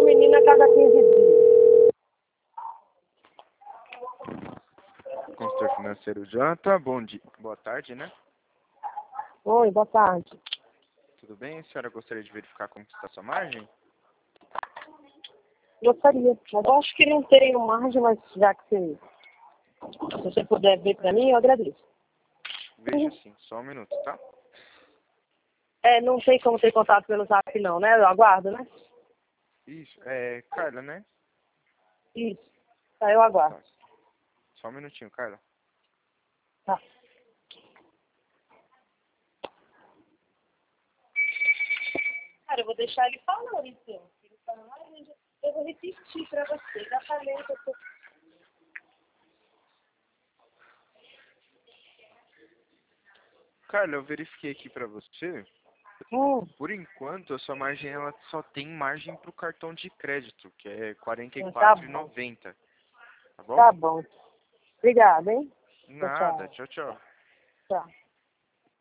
menino a cada 15 dias. Consultor financeiro Janta, bom dia. Boa tarde, né? Oi, boa tarde. Tudo bem? A senhora gostaria de verificar como está a sua margem? Gostaria. Mas eu acho que não tenho margem, mas já que se você puder ver para mim, eu agradeço. Veja sim, só um minuto, tá? Não tem como ter contato pelo zap não, né? Eu aguardo, né? Isso, é Carla, né? Isso. Tá, eu aguardo. Tá. Só um minutinho, Carla. Tá. Cara, eu vou deixar ele falando, então. Ele falando, eu vou repetir para você. Já falei que eu tô... Carla, eu verifiquei aqui pra você. Por enquanto, a sua margem ela só tem margem pro cartão de crédito, que é R$ Tá bom. 44,90. Tá bom? Tá bom. Obrigada, hein? Tchau, Nada, tchau. tchau, tchau. Tchau.